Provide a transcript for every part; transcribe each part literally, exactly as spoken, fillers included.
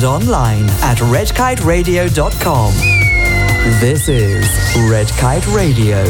and online at red kite radio dot com. This is Red Kite Radio.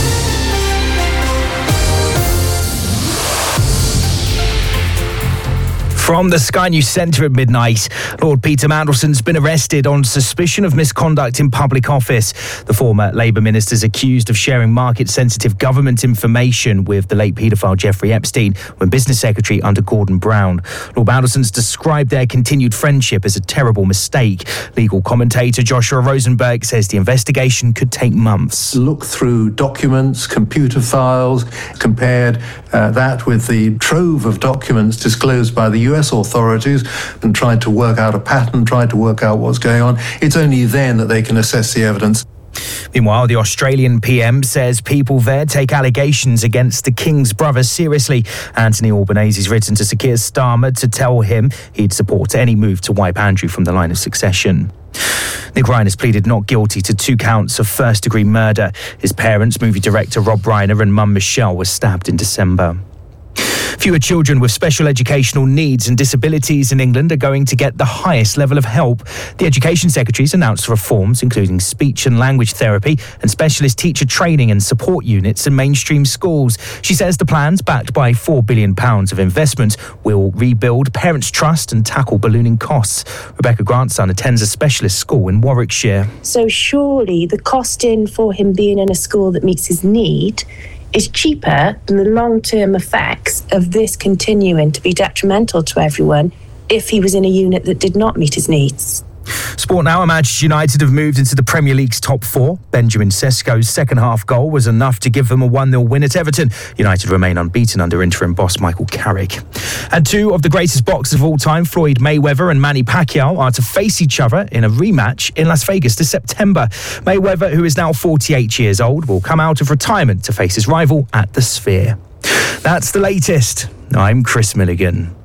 From the Sky News Centre at midnight, Lord Peter Mandelson's been arrested on suspicion of misconduct in public office. The former Labour minister is accused of sharing market-sensitive government information with the late paedophile Jeffrey Epstein when business secretary under Gordon Brown. Lord Mandelson's described their continued friendship as a terrible mistake. Legal commentator Joshua Rosenberg says the investigation could take months. Look through documents, computer files, compared uh, that with the trove of documents disclosed by the U S authorities and tried to work out a pattern, tried to work out what's going on. It's only then that they can assess the evidence. Meanwhile, the Australian P M says people there take allegations against the King's brother seriously. Anthony Albanese's written to Sir Keir Starmer to tell him he'd support any move to wipe Andrew from the line of succession. Nick Ryan has pleaded not guilty to two counts of first-degree murder. His parents, movie director Rob Reiner and mum Michelle, were stabbed in December. Fewer children with special educational needs and disabilities in England are going to get the highest level of help. The Education Secretary's announced reforms, including speech and language therapy and specialist teacher training and support units in mainstream schools. She says the plans, backed by four billion pounds of investment, will rebuild parents' trust and tackle ballooning costs. Rebecca Grantson attends a specialist school in Warwickshire. So surely the costing for him being in a school that meets his need is cheaper than the long-term effects of this continuing to be detrimental to everyone if he was in a unit that did not meet his needs. Sport now. Manchester United have moved into the Premier League's top four. Benjamin Sesko's second-half goal was enough to give them a one nil win at Everton. United remain unbeaten under interim boss Michael Carrick. And two of the greatest boxers of all time, Floyd Mayweather and Manny Pacquiao, are to face each other in a rematch in Las Vegas this September. Mayweather, who is now forty-eight years old, will come out of retirement to face his rival at the Sphere. That's the latest. I'm Chris Milligan.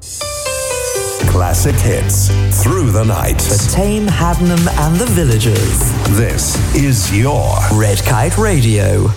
Classic hits through the night. For Tame, Haddenham and the Villagers. This is your Red Kite Radio.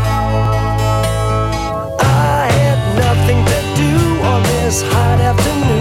Hot afternoon.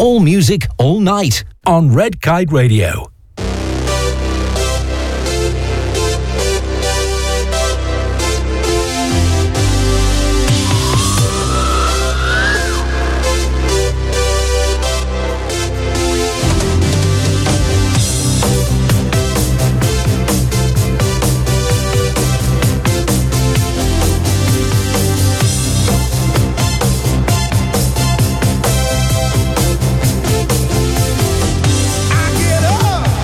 All music, all night on Red Kite Radio. I get up.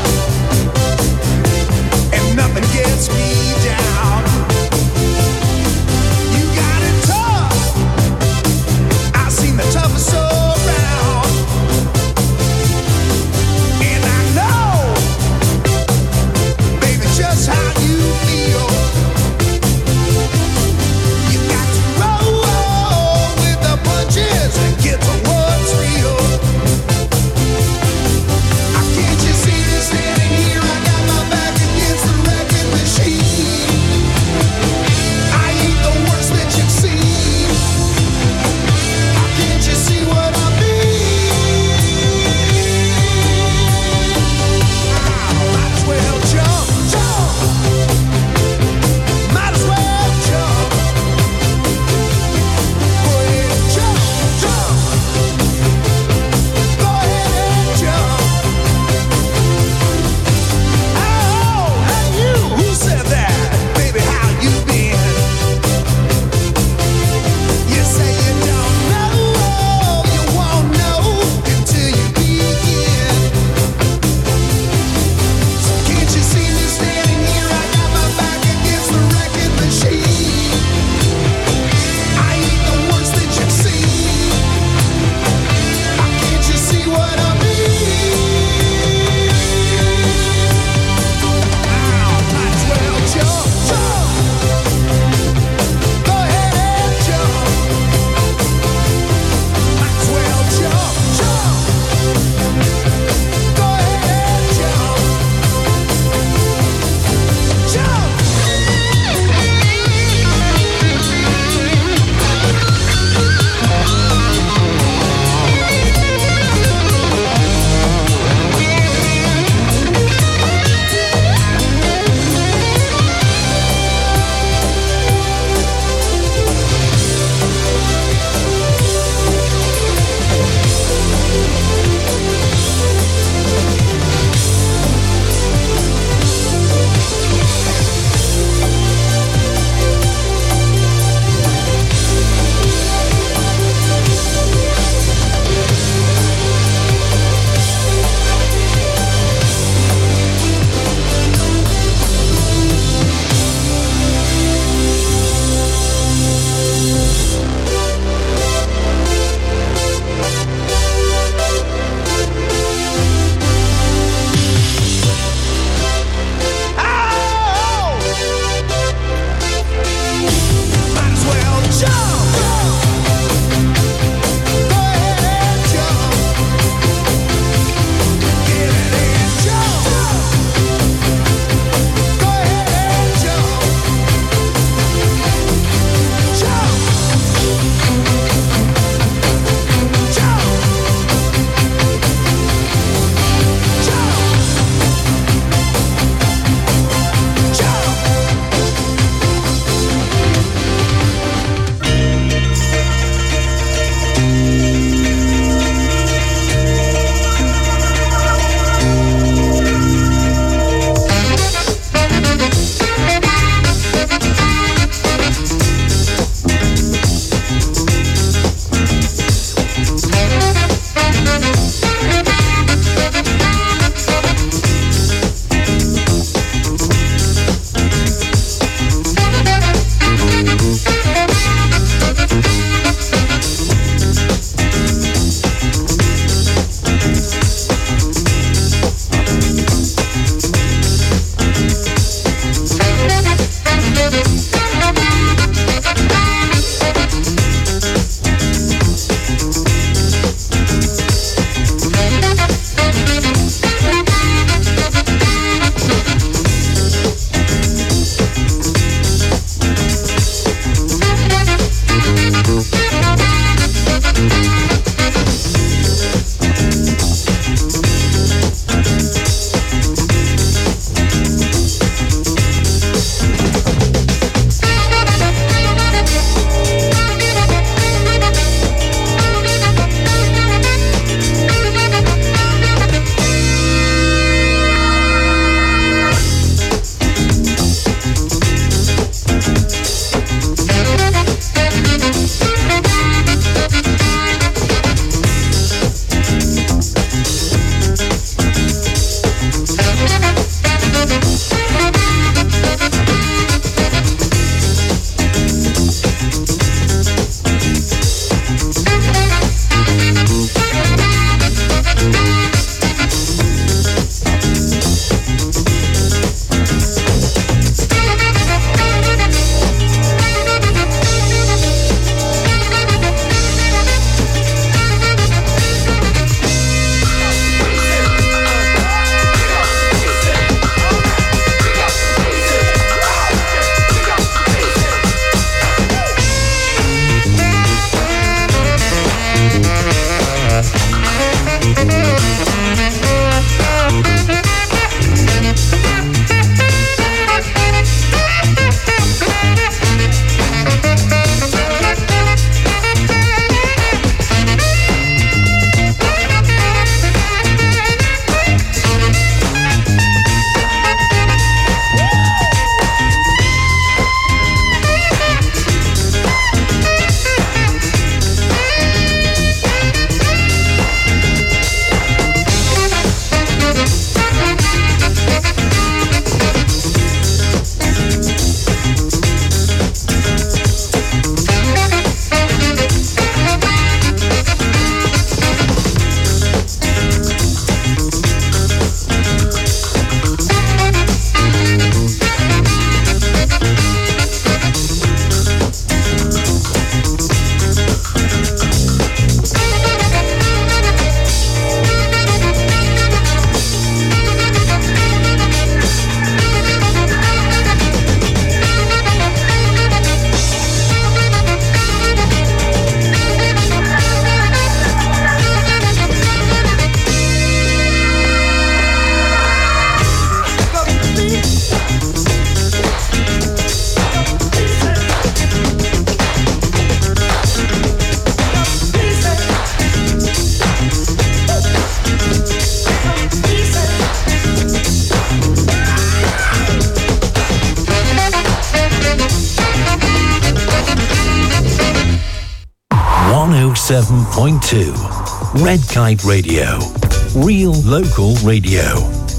seven point two. Red Kite Radio. Real local radio.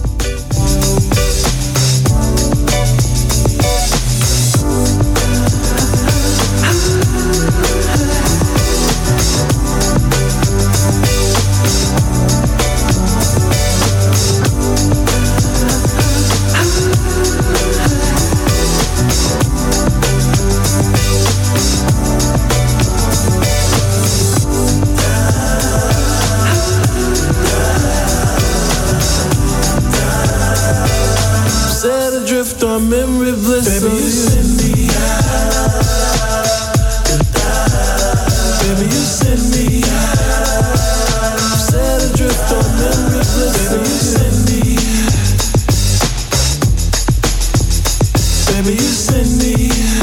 Memory bliss, baby, you send me out. Baby, you send me out. Set adrift on memory bliss, baby, you send me. Baby, you send me.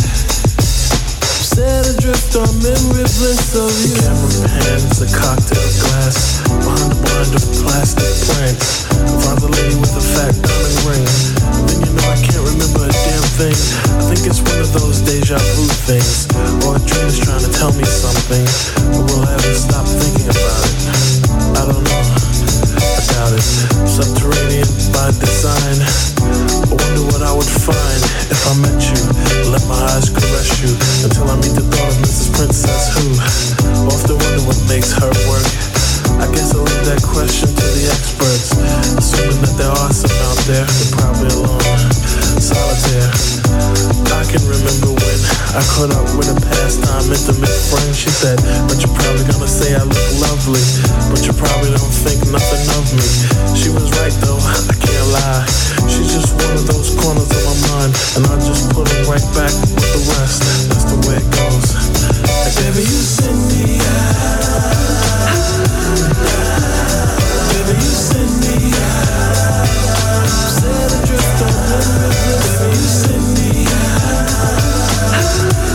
Set adrift on memory bliss of you. The camera pans a cocktail glass behind a blind of plastic plants. Finds a lady with a fat diamond ring. Then you know I can't remember a damn thing. I think it's one of those deja vu things, or a dream is trying to tell me something, but will I ever stop thinking about it? I don't know. I doubt it. Subterranean by design. I wonder what I would find if I met you. Let my eyes caress you until I meet the thought of Missus Princess who often wonder what makes her work. I guess I'll leave that question to the experts, assuming that there are some out there, they're probably alone, solitaire. I can remember when I caught up with a pastime intimate friend. She said, but you're probably gonna say I look lovely, but you probably don't think nothing of me. She was right though, I can't lie. She's just one of those corners of my mind, and I just put her right back with the rest. That's the way it goes. Like, baby, you send me out. Baby, you send me out. Set adrift on memory bliss. Baby, you send me out.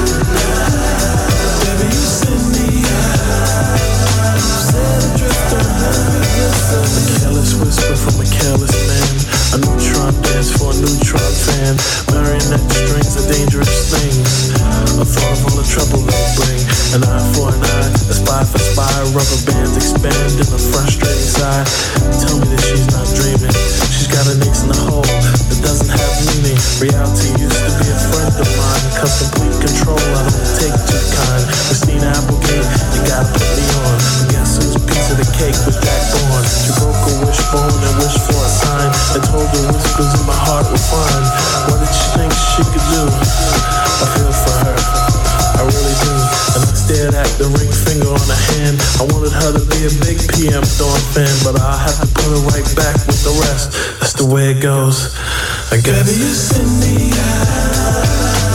Baby, you send me out. Set adrift on memory bliss. A careless whisper from a careless man. A neutron dance for a neutron fan. Marionette strings are dangerous things. A thought of all the trouble they bring. An eye for an eye, a spy for spy. Rubber bands expand in a frustrating sigh. Tell me that she's not dreaming. She's got an ace in the hole that doesn't have meaning. Reality used to be a friend of mine. Cause complete control, I don't take too kind. Christina Applegate, you gotta put me on. But guess whose piece of the cake was Jack Bourne? She broke a wishbone and wished for a sign, and told the whispers in my heart were fine. What did she think she could do? I feel for her, I really do. And I stared at the ring finger on her hand. I wanted her to be a big P M Dawn fan, but I have to put her right back with the rest. That's the way it goes, I guess. Baby, you send me out.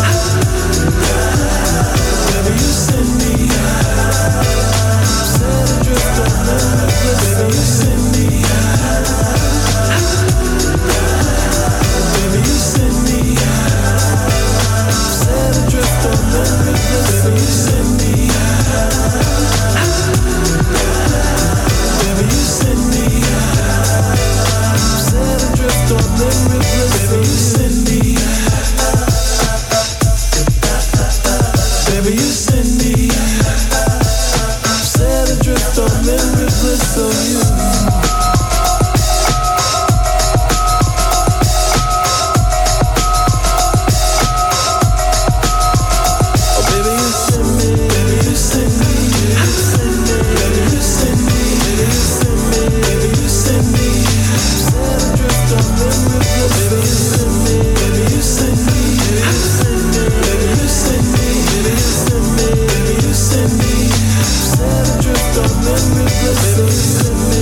Baby, you send me out. Set adrift on memory bliss. Baby, you send me out. Baby, you send me out. Set adrift on memory bliss. Baby, you send me out. Baby, you send me out. Set adrift on memory bliss. Baby, you send me out. Baby, you send me out. Set adrift on memory bliss of you. Send me, set adrift on memory bliss.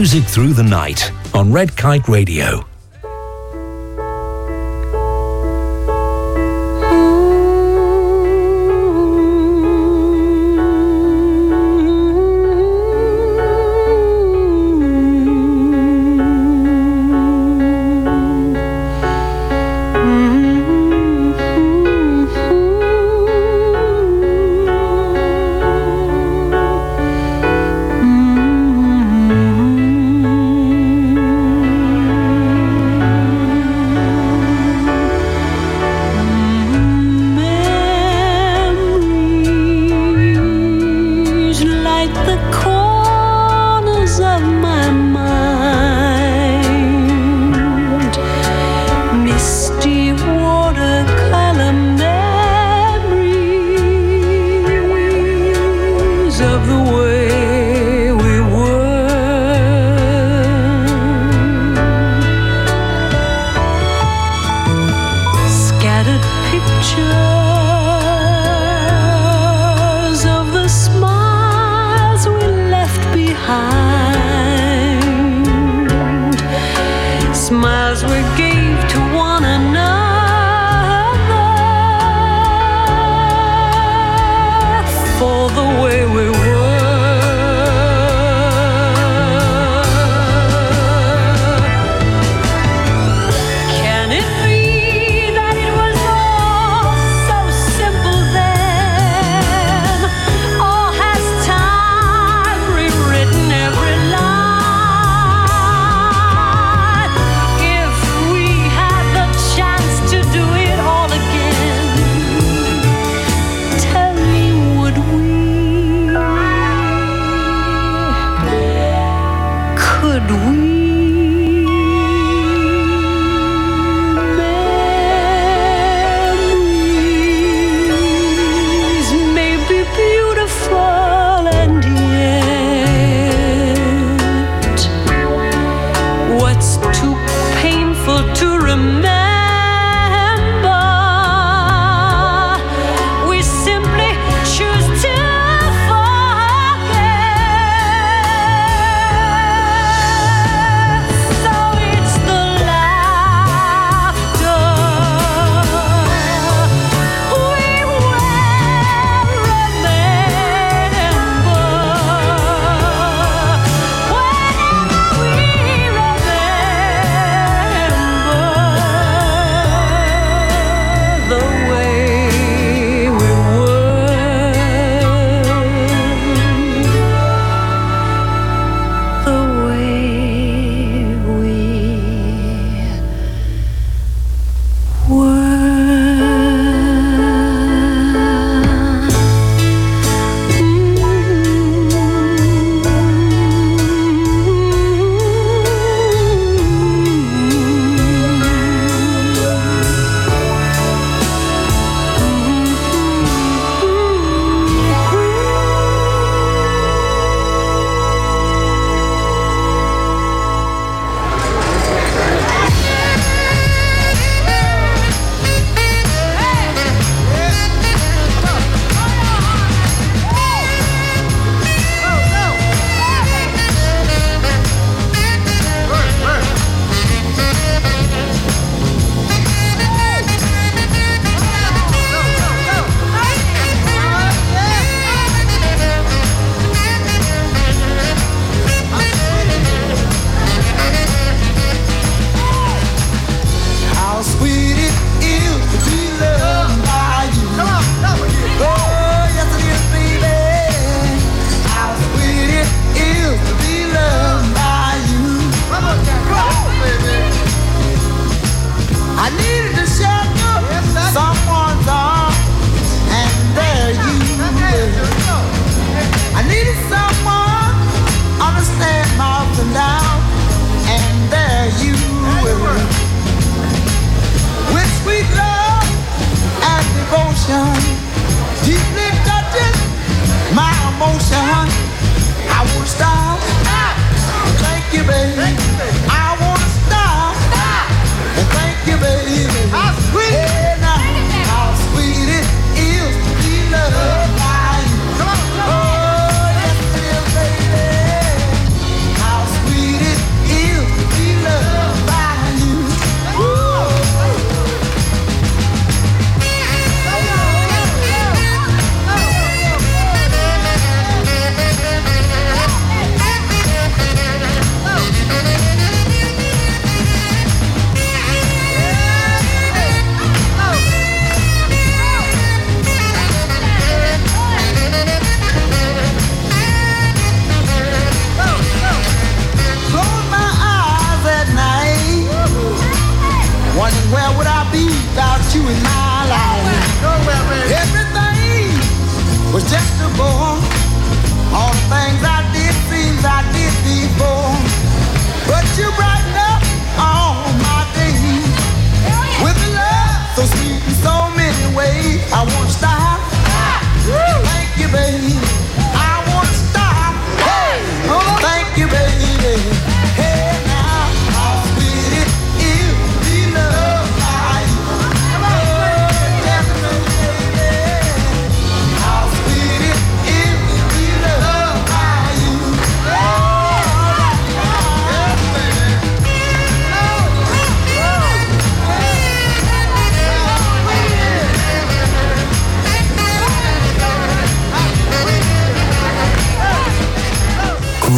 Music through the night on Red Kite Radio.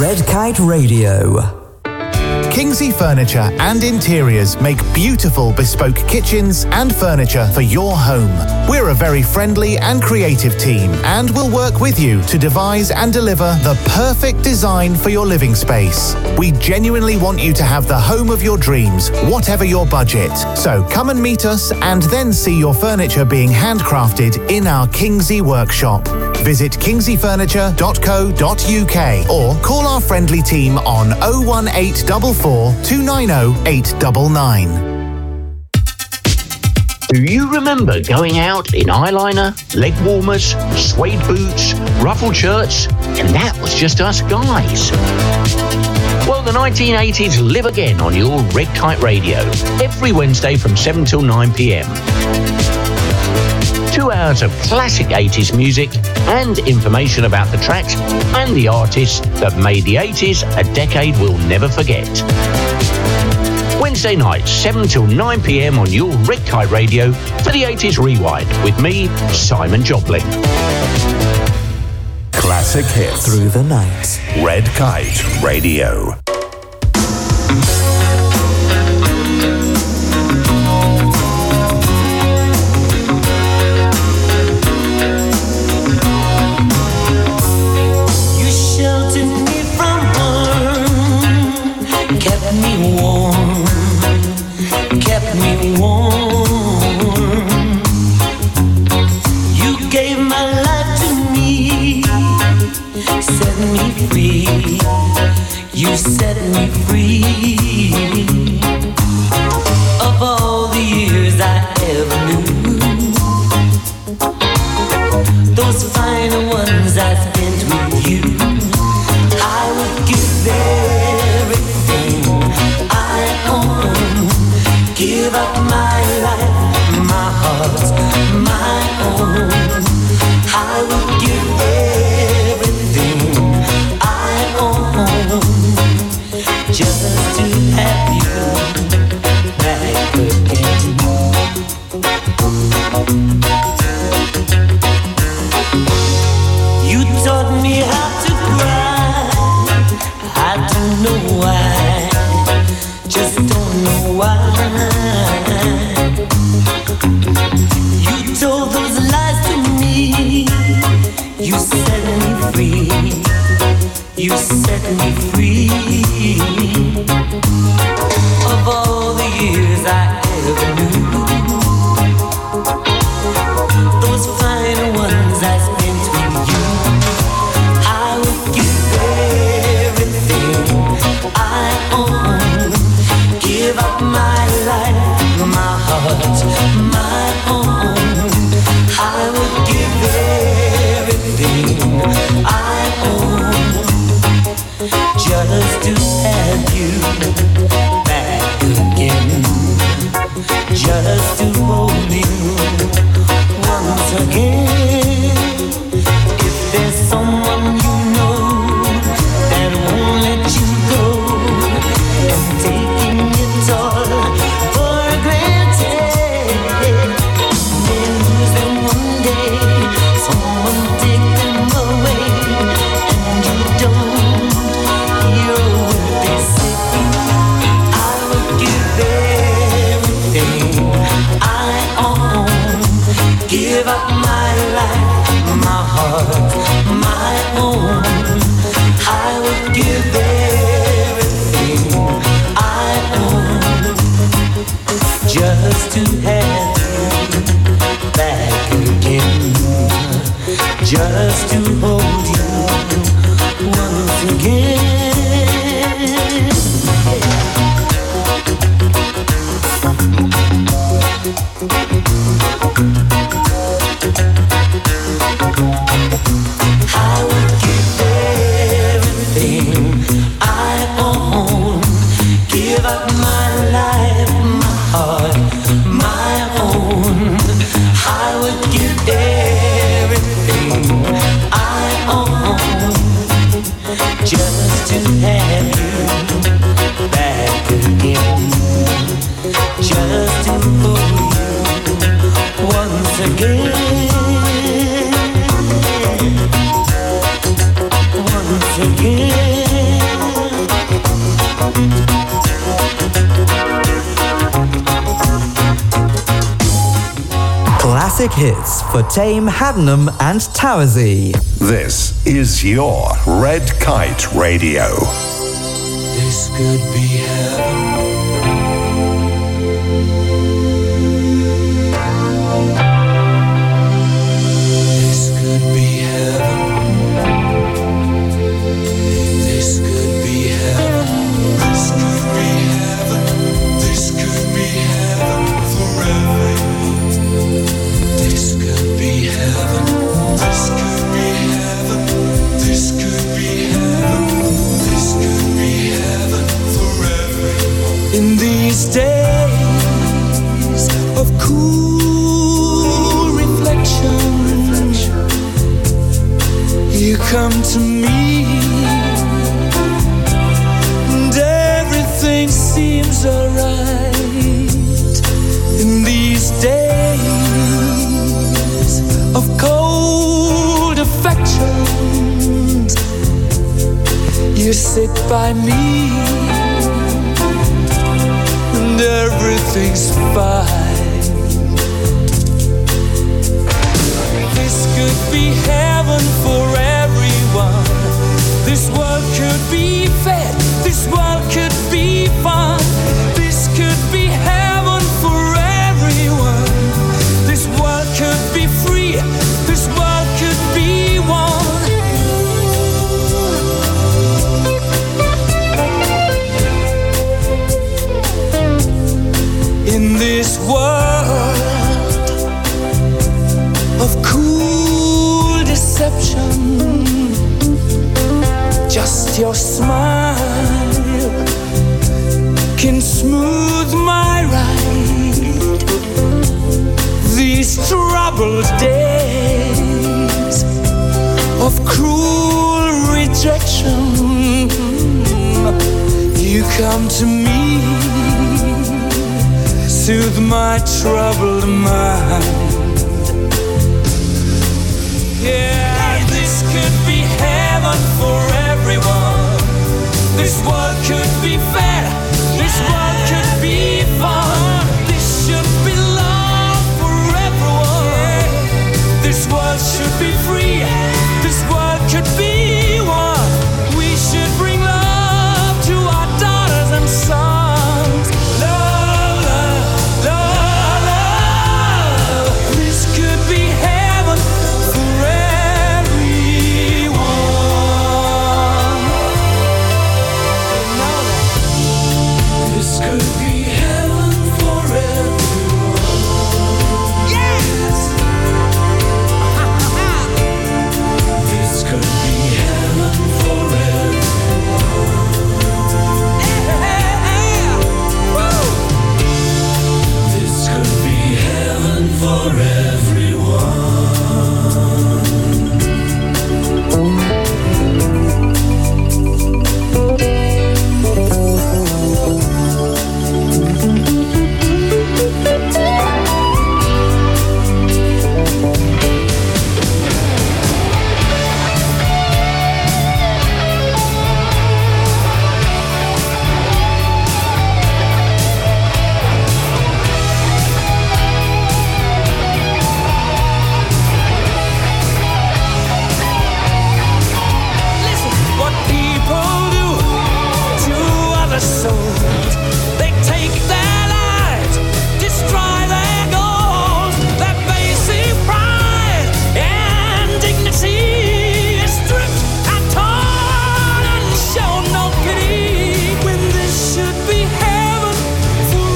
Red Kite Radio. Kingsley Furniture and Interiors make beautiful bespoke kitchens and furniture for your home. We're a very friendly and creative team and will work with you to devise and deliver the perfect design for your living space. We genuinely want you to have the home of your dreams, whatever your budget. So come and meet us and then see your furniture being handcrafted in our Kingsley workshop. Visit kingsley furniture dot co dot uk or call our friendly team on oh one eight four four, two nine oh, eight nine nine. Do you remember going out in eyeliner, leg warmers, suede boots, ruffled shirts, and that was just us guys? Well, the nineteen eighties live again on your Red Kite Radio, every Wednesday from seven till nine p.m. Two hours of classic eighties music and information about the tracks and the artists that made the eighties a decade we'll never forget. Wednesday nights, seven till nine p.m. on your Red Kite Radio for the eighties Rewind with me, Simon Joplin. Classic hits Through the night. Red Kite Radio. You set me free of all the years I ever knew. Those final ones I spent with you, I would give everything I own, give up my life, my heart, my own. I would give everything I own just to have you back again. You taught me how to cry. I don't know why, just don't know why. You told those lies to me. You set me free. You set me free of all the years I ever knew. Those final ones I spent with you, I would give everything I own, give up my life, my heart, my own. I would give everything I own just to have you back again, just to hold you once again. If there's someone you know that won't let you go and taking it all for granted, they lose them one day, someone take them away, and you don't hear a word they say. I would give everything I own, give up my life, my heart, my own. I would give everything I own just to have you back again, just to hold you once again. I would give everything I own, give up my life, my heart, my own. I would give everything I own just to have you back again, just to hold you once again. Once again. classic hits for Tame, Haddenham and Towersey. This is your Red Kite Radio. This could be heaven. This could be heaven. This could be heaven. This could be heaven. This could be heaven forever. This could be heaven. This could be heaven. This could be heaven. This could be heaven forever. In these days of cool reflection, you come to me, and everything seems alright. In these days of cold affections, you sit by me, and everything's fine. This could be heaven for everyone. This world could be fed. This world could be fun. This could be heaven for everyone. This world could be free. This world could be one. In this world of cool deception, just your smile can smooth my ride. These troubled days of cruel rejection, you come to me, soothe my troubled mind. Yeah, this could be heaven for everyone. This world could be fair. This world could be fun. This should be love for everyone. This world should be free. This world could be one. We should bring love to our daughters and sons. Love, love, love, love. This could be heaven for everyone. This could be heaven for everyone. Yes! This could be heaven for everyone. Yeah! Woo! This could be heaven for everyone. Listen, what people do to other souls, they take their lives, destroy their goals, their basic pride and dignity is stripped and torn and show no pity, when this should be heaven for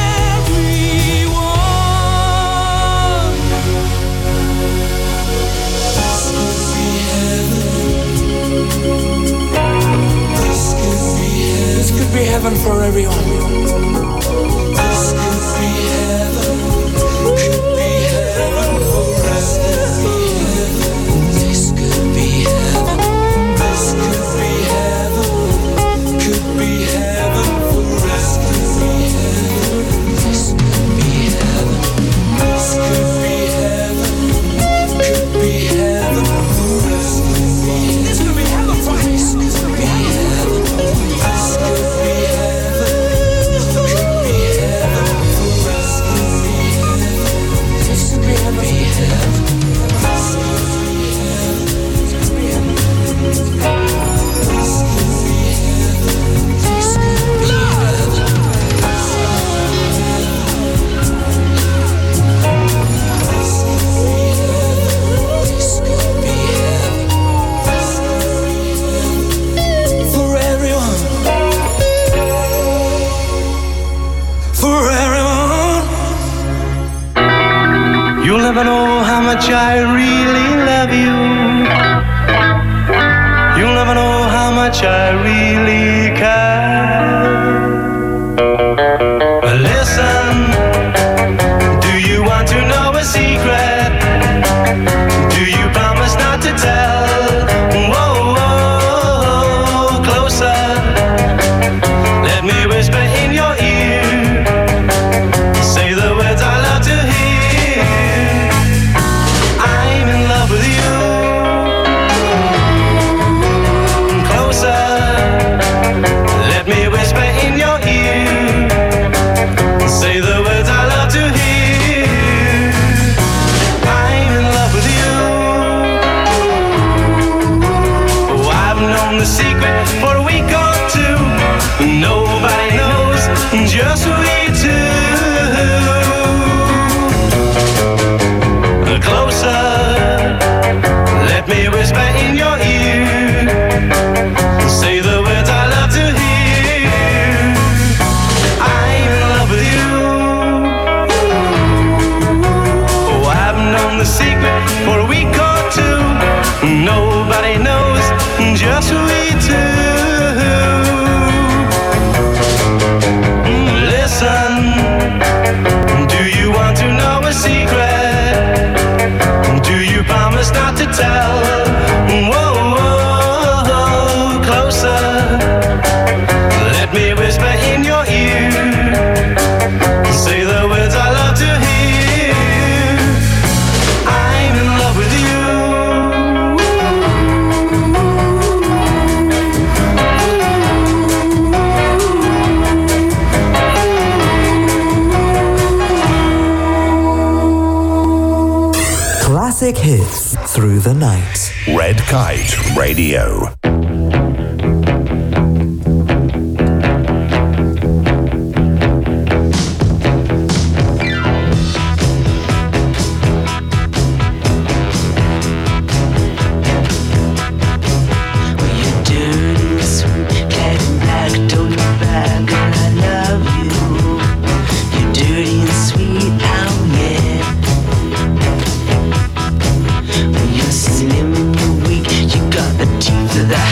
everyone. This could be heaven. This could be heaven. This could be heaven for everyone. This could be heaven. Could be heaven for everyone. This could be heaven. This could be heaven. Could be heaven for everyone. This could be heaven. This could be heaven. Could be heaven for everyone. This could be heaven for us. This could be heaven. This could be heaven. never know how much I really love you. You'll never know how much I really care. Listen, do you want to know a secret? Do you promise not to tell? Whoa, whoa, closer. Let me whisper in your ear. Say the words I love to hear. I'm in love with you. Closer. Let me whisper in your ear. Say the words I love to hear. I'm in love with you. Oh, I've known the secret for a week or two. Nobody knows just we two. Closer, let me whisper in your ear. Say the words I love to hear. I'm in love with you. Oh, I've known the secret for a week or two. Nobody knows just we two. Listen, do you want to know a secret? Do you promise not to tell? Whoa, whoa, closer. Let me whisper in your ear. Say the words I love to hear. I'm in love with you. Classic hits through the night. Red Kite Radio. Slim, you're weak, you got the teeth of the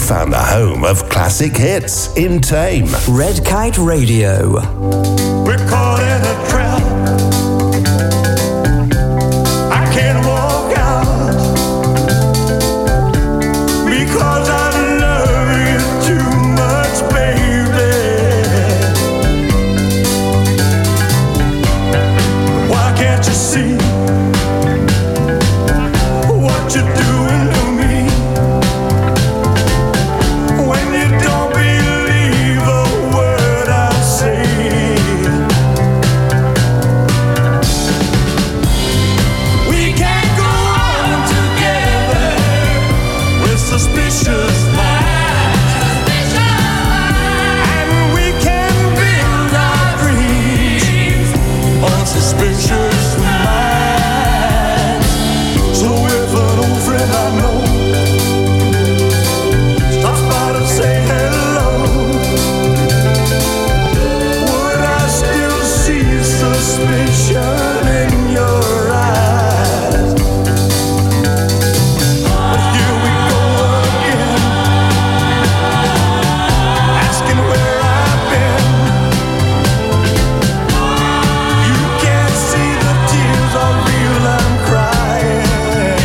found the home of classic hits in Tame. Red Kite Radio. We're caught in a trap. I can't walk out because I love you too much, baby. Why can't you see what you're doing to me? When you don't believe a word I say. We can't go on together with suspicious minds. And we can build our dreams on suspicious minds. So if an old friend I know stops by to say hello, would I still see suspicion in your eyes? But here we go again, asking where I've been. You can't see the tears are real, I'm crying.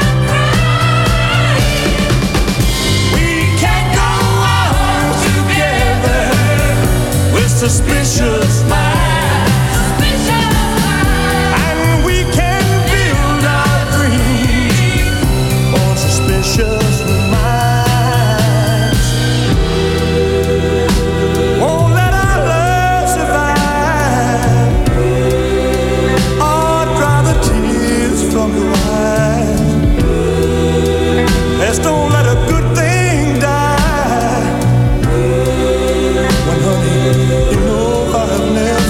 We can't go on together with suspicious minds. And we can build our dreams on suspicious minds. Won't let our love survive or dry the tears from your eyes. Let's don't let a good thing die. When honey, you know I've never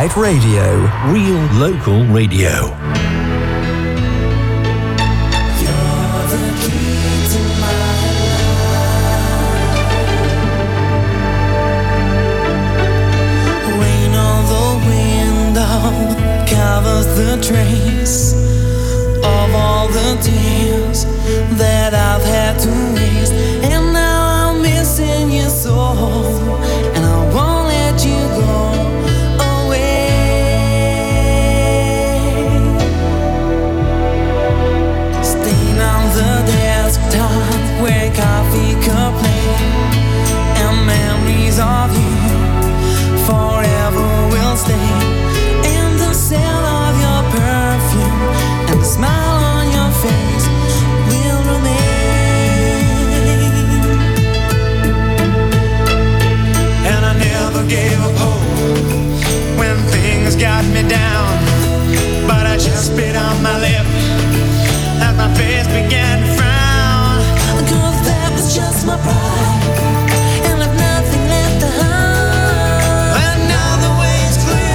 Kite Radio. Real local radio. Rain on the window covers the trace of all the tears that I've had to waste, and now I'm missing you so, and I won't let you go away. Staying on the desktop where coffee could play, and memories of you forever will stay. The scent of your perfume and the smile on your face will remain. And I never gave up hope when things got me down, but I just bit on my lip as my face began to frown. 'Cause that was just my pride, and I've nothing left to hide. And now the way's clear.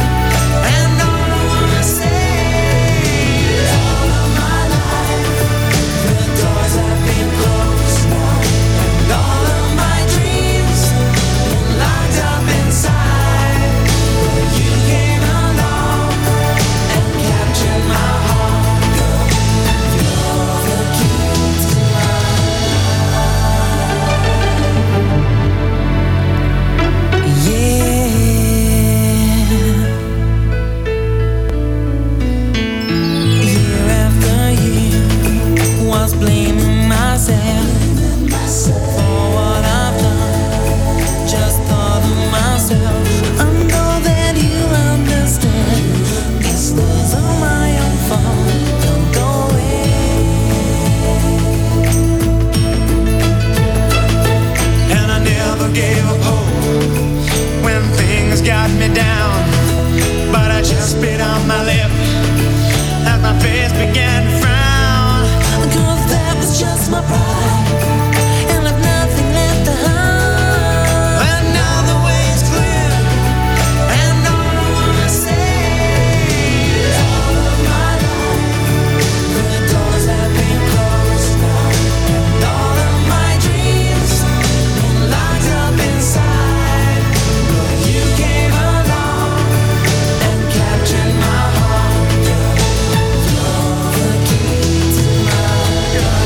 Blaming myself for what I've done. Just thought of myself. I know that you understand. This was all my own fault. Don't go away. And I never gave up hope when things got me down, but I just bit on my lip as my face began to frown. Just my pride, and I've nothing left to hide. And now the way's clear, and all I wanna say is all of my life, the doors have been closed now, and all of my dreams been locked up inside. But you came along and captured my heart. You're the key to my life.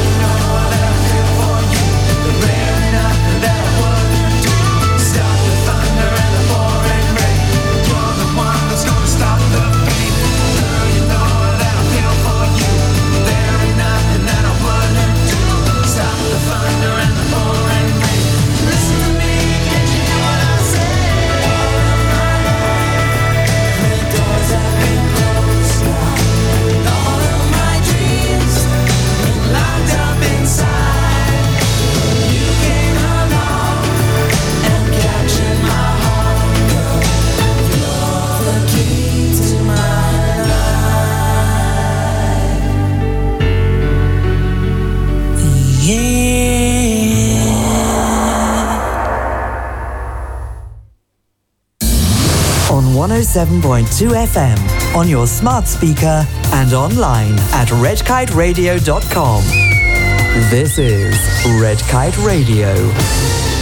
one oh seven point two F M, on your smart speaker and online at red kite radio dot com. This is Red Kite Radio.